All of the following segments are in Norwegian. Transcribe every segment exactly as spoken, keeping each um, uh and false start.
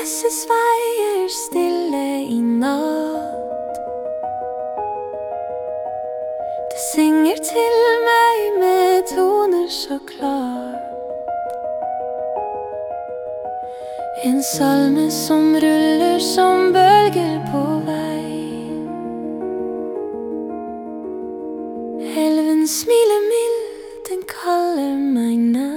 gresset sveier stille i natt. Det synger til meg med toner så klart. En salme som ruller som bølger på vei. Elven smiler mildt, den kaller meg nær.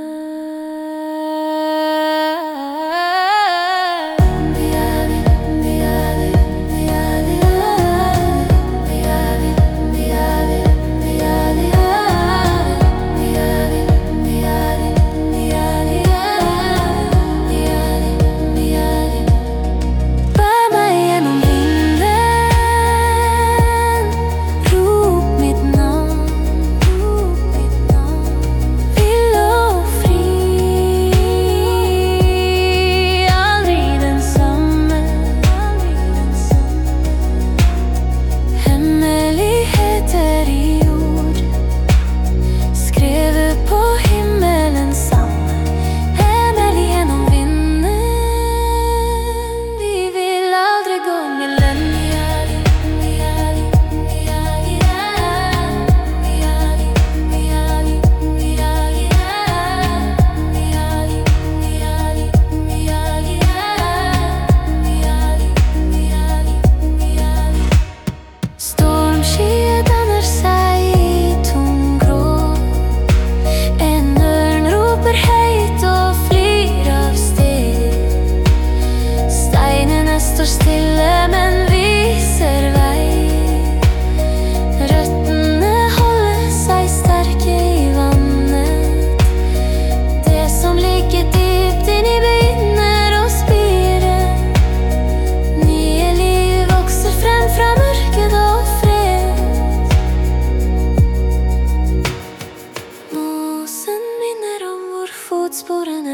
Fotsporene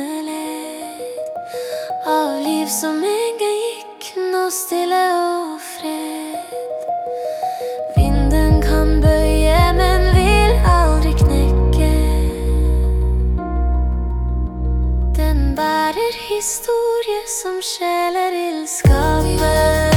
led av liv som en gang gikk, nå stille og fred. Vinden kan bøye, men vil aldri knekke. Den bærer historie som sjeler vil skape.